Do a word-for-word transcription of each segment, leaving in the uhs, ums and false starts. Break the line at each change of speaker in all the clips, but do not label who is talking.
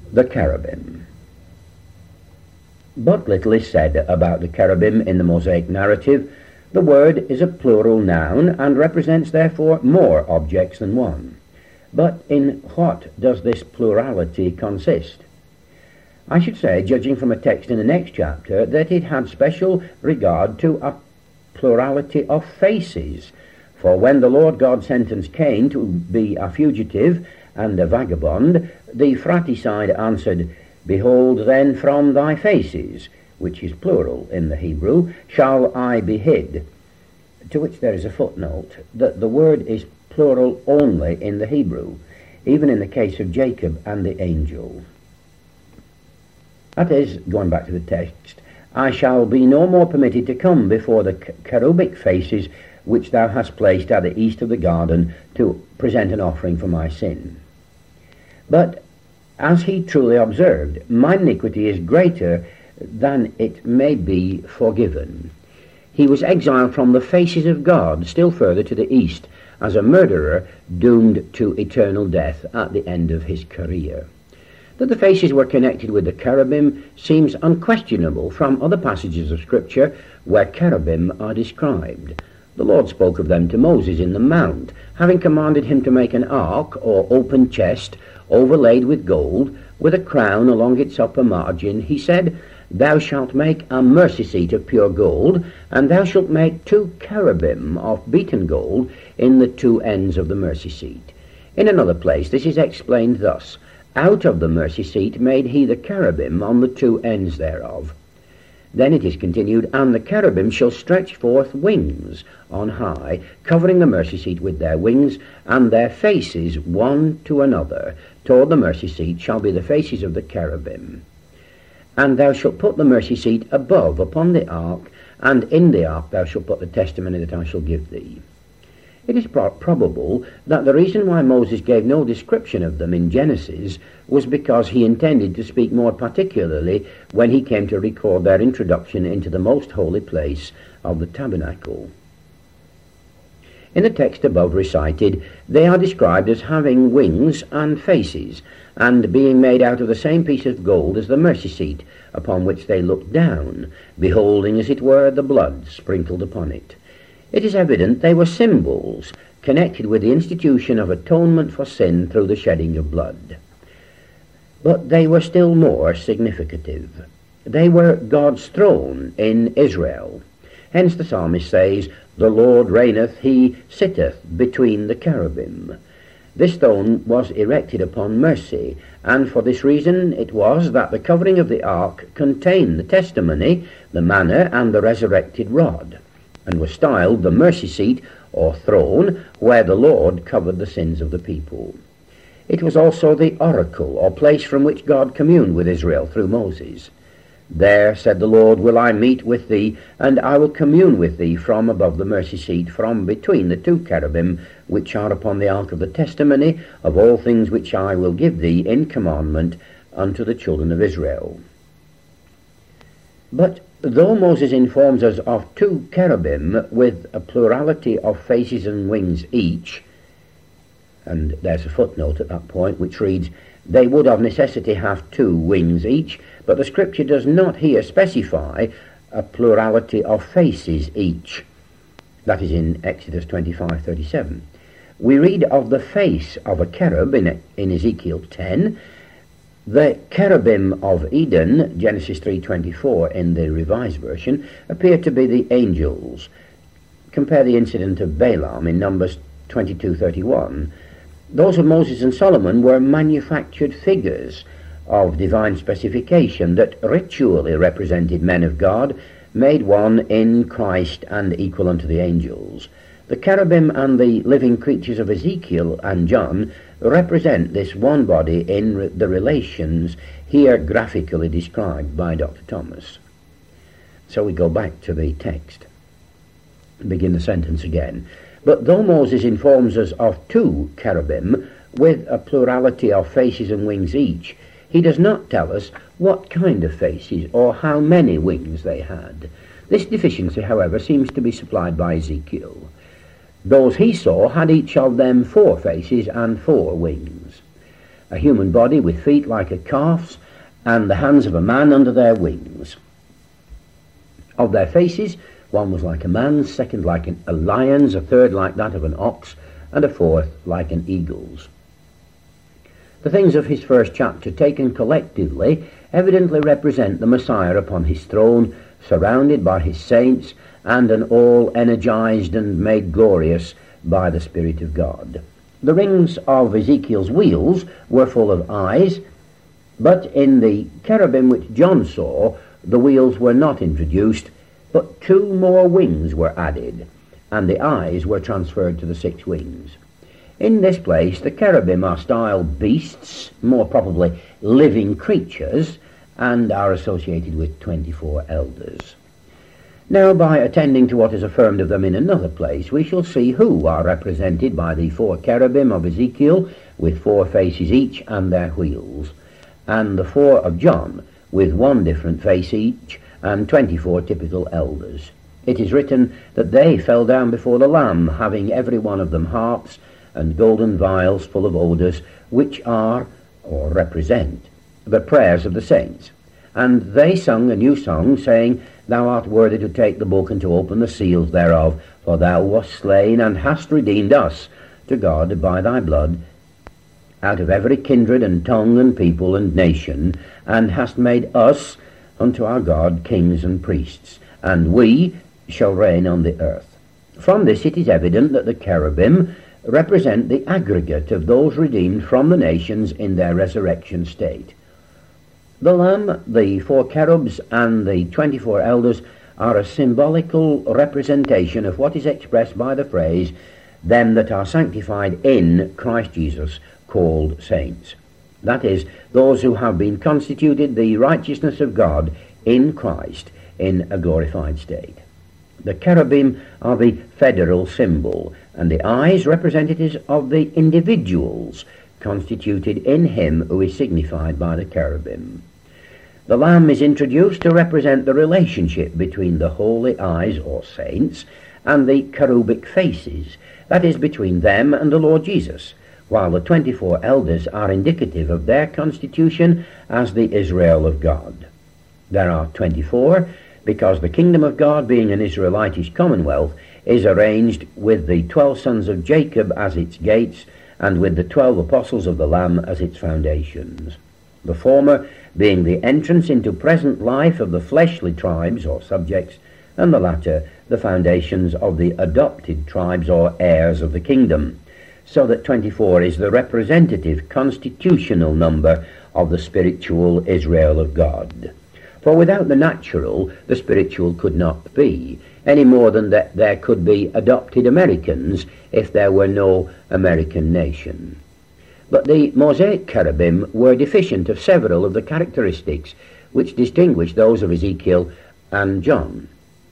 the cherubim. But little is said about the cherubim in the Mosaic narrative. The word is a plural noun and represents therefore more objects than one. But in what does this plurality consist? I should say, judging from a text in the next chapter, that it had special regard to a plurality of faces. For when the Lord God sentenced Cain to be a fugitive and a vagabond, the fratricide answered, "Behold then from thy faces," which is plural in the Hebrew, "shall I be hid." To which there is a footnote, that the word is plural only in the Hebrew, even in the case of Jacob and the angel. That is, going back to the text, "I shall be no more permitted to come before the cherubic faces which thou hast placed at the east of the garden to present an offering for my sin." But, as he truly observed, "my iniquity is greater than it may be forgiven." He was exiled from the faces of God still further to the east, as a murderer doomed to eternal death at the end of his career. That the faces were connected with the cherubim seems unquestionable from other passages of Scripture where cherubim are described. The Lord spoke of them to Moses in the mount, having commanded him to make an ark or open chest overlaid with gold, with a crown along its upper margin. He said, "Thou shalt make a mercy seat of pure gold, and thou shalt make two cherubim of beaten gold in the two ends of the mercy seat." In another place this is explained thus, "Out of the mercy seat made he the cherubim on the two ends thereof." Then it is continued, "And the cherubim shall stretch forth wings on high, covering the mercy seat with their wings, and their faces one to another toward the mercy seat shall be the faces of the cherubim. And thou shalt put the mercy seat above upon the ark, and in the ark thou shalt put the testimony that I shall give thee." It is pro- probable that the reason why Moses gave no description of them in Genesis was because he intended to speak more particularly when he came to record their introduction into the most holy place of the tabernacle. In the text above recited, they are described as having wings and faces, and being made out of the same piece of gold as the mercy seat, upon which they looked down, beholding, as it were, the blood sprinkled upon it. It is evident they were symbols connected with the institution of atonement for sin through the shedding of blood. But they were still more significative. They were God's throne in Israel. Hence the psalmist says, "The Lord reigneth, he sitteth between the cherubim." This throne was erected upon mercy, and for this reason it was that the covering of the ark contained the testimony, the manna, and the resurrected rod, and was styled the mercy seat or throne, where the Lord covered the sins of the people. It was also the oracle or place from which God communed with Israel through Moses. "There, said the Lord, will I meet with thee, and I will commune with thee from above the mercy seat, from between the two cherubim which are upon the ark of the testimony of all things which I will give thee in commandment unto the children of Israel." But though Moses informs us of two cherubim with a plurality of faces and wings each, and there's a footnote at that point which reads, "They would of necessity have two wings each," but the Scripture does not here specify a plurality of faces each. That is in Exodus twenty-five thirty-seven. We read of the face of a cherub in, in Ezekiel ten. The cherubim of Eden, Genesis three twenty-four in the Revised Version, appear to be the angels. Compare the incident of Balaam in Numbers twenty-two thirty-one. Those of Moses and Solomon were manufactured figures of divine specification that ritually represented men of God, made one in Christ and equal unto the angels. The cherubim and the living creatures of Ezekiel and John represent this one body in re- the relations here graphically described by Doctor Thomas. So we go back to the text. Begin the sentence again. "But though Moses informs us of two cherubim with a plurality of faces and wings each, he does not tell us what kind of faces or how many wings they had. This deficiency, however, seems to be supplied by Ezekiel. Those he saw had each of them four faces and four wings. a human body with feet like a calf's, and the hands of a man under their wings. Of their faces, one was like a man's, second like an, a lion's, a third like that of an ox, and a fourth like an eagle's. The things of his first chapter, taken collectively, evidently represent the Messiah upon his throne, surrounded by his saints, and an all energized and made glorious by the Spirit of God. The rings of Ezekiel's wheels were full of eyes, but in the cherubim which John saw, the wheels were not introduced, but two more wings were added, and the eyes were transferred to the six wings. In this place, the cherubim are styled beasts, more probably living creatures, and are associated with twenty-four elders. Now, by attending to what is affirmed of them in another place, we shall see who are represented by the four cherubim of Ezekiel, with four faces each and their wheels, and the four of John, with one different face each, and twenty-four typical elders. It is written that they fell down before the Lamb, having every one of them harps and golden vials full of odours, which are, or represent, the prayers of the saints. And they sung a new song, saying, Thou art worthy to take the book and to open the seals thereof, for thou wast slain and hast redeemed us to God by thy blood, out of every kindred and tongue and people and nation, and hast made us unto our God kings and priests, and we shall reign on the earth. From this it is evident that the cherubim represent the aggregate of those redeemed from the nations in their resurrection state. The Lamb, the four cherubs, and the twenty-four elders are a symbolical representation of what is expressed by the phrase, them that are sanctified in Christ Jesus, called saints. That is, those who have been constituted the righteousness of God in Christ in a glorified state. The cherubim are the federal symbol, and the eyes representatives of the individuals constituted in him who is signified by the cherubim. The Lamb is introduced to represent the relationship between the holy eyes, or saints, and the cherubic faces, that is, between them and the Lord Jesus, while the twenty-four elders are indicative of their constitution as the Israel of God. There are twenty-four, because the kingdom of God, being an Israelitish commonwealth, is arranged with the twelve sons of Jacob as its gates, and with the twelve apostles of the Lamb as its foundations. The former being the entrance into present life of the fleshly tribes or subjects, and the latter the foundations of the adopted tribes or heirs of the kingdom, so that twenty-four is the representative constitutional number of the spiritual Israel of God. For without the natural, the spiritual could not be, any more than that there could be adopted Americans if there were no American nation. But the Mosaic cherubim were deficient of several of the characteristics which distinguish those of Ezekiel and John.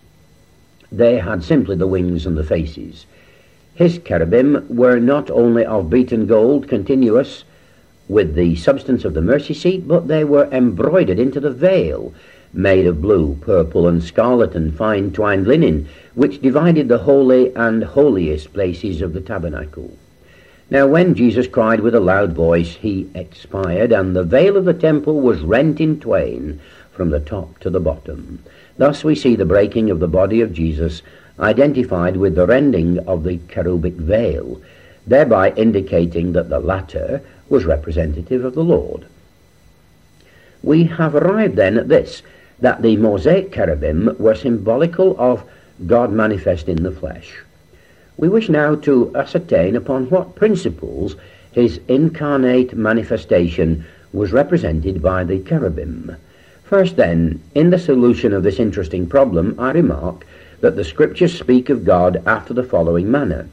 They had simply the wings and the faces. His cherubim were not only of beaten gold, continuous with the substance of the mercy seat, but they were embroidered into the veil, made of blue, purple, and scarlet, and fine twined linen, which divided the holy and holiest places of the tabernacle. Now when Jesus cried with a loud voice, he expired, and the veil of the temple was rent in twain from the top to the bottom. Thus we see the breaking of the body of Jesus identified with the rending of the cherubic veil, thereby indicating that the latter was representative of the Lord. We have arrived then at this, that the Mosaic cherubim were symbolical of God manifest in the flesh. We wish now to ascertain upon what principles his incarnate manifestation was represented by the cherubim. First then, in the solution of this interesting problem, I remark that the Scriptures speak of God after the following manner.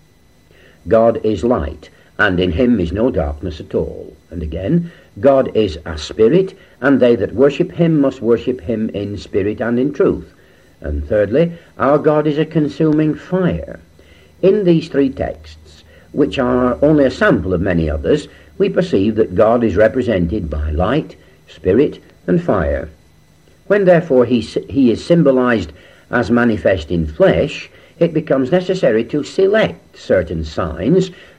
God is light, and in him is no darkness at all. And again, God is a spirit, and they that worship him must worship him in spirit and in truth. And thirdly, our God is a consuming fire. In these three texts, which are only a sample of many others, we perceive that God is represented by light, spirit, and fire. When therefore he, he is symbolized as manifest in flesh, it becomes necessary to select certain signs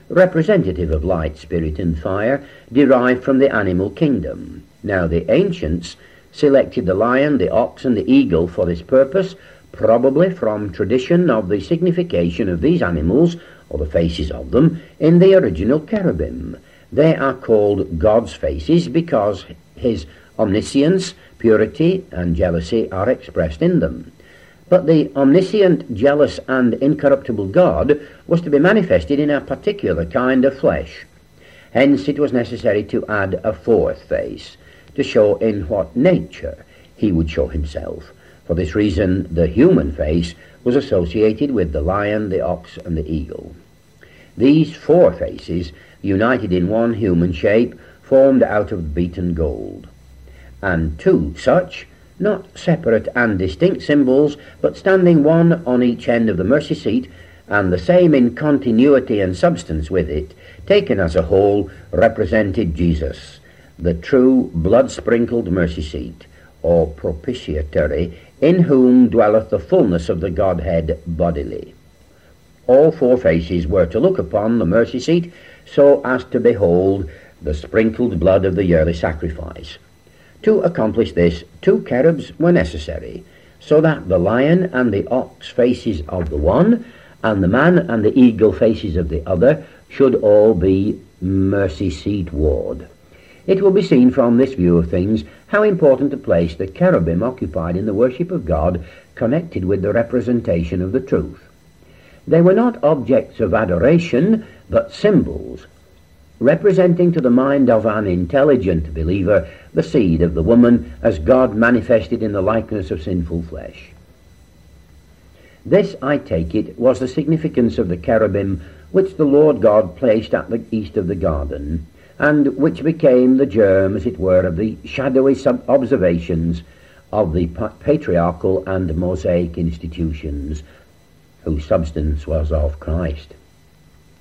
representative of light, spirit, and fire, derived from the animal kingdom. Now the ancients selected the lion, the ox, and the eagle for this purpose, probably from tradition of the signification of these animals, or the faces of them, in the original cherubim. They are called God's faces because his omniscience, purity, and jealousy are expressed in them. But the omniscient, jealous, and incorruptible God was to be manifested in a particular kind of flesh. Hence it was necessary to add a fourth face, to show in what nature he would show himself. For this reason, the human face was associated with the lion, the ox, and the eagle. These four faces, united in one human shape, formed out of beaten gold. And two such, not separate and distinct symbols, but standing one on each end of the mercy seat, and the same in continuity and substance with it, taken as a whole, represented Jesus, the true blood-sprinkled mercy seat, or propitiatory, in whom dwelleth the fullness of the Godhead bodily. All four faces were to look upon the mercy seat so as to behold the sprinkled blood of the yearly sacrifice. To accomplish this, two cherubs were necessary, so that the lion and the ox faces of the one, and the man and the eagle faces of the other, should all be mercy seat ward. It will be seen from this view of things how important a place the cherubim occupied in the worship of God, connected with the representation of the truth. They were not objects of adoration, but symbols, representing to the mind of an intelligent believer the seed of the woman as God manifested in the likeness of sinful flesh. This, I take it, was the significance of the cherubim which the Lord God placed at the east of the garden, and which became the germ, as it were, of the shadowy observations of the patriarchal and Mosaic institutions, whose substance was of Christ.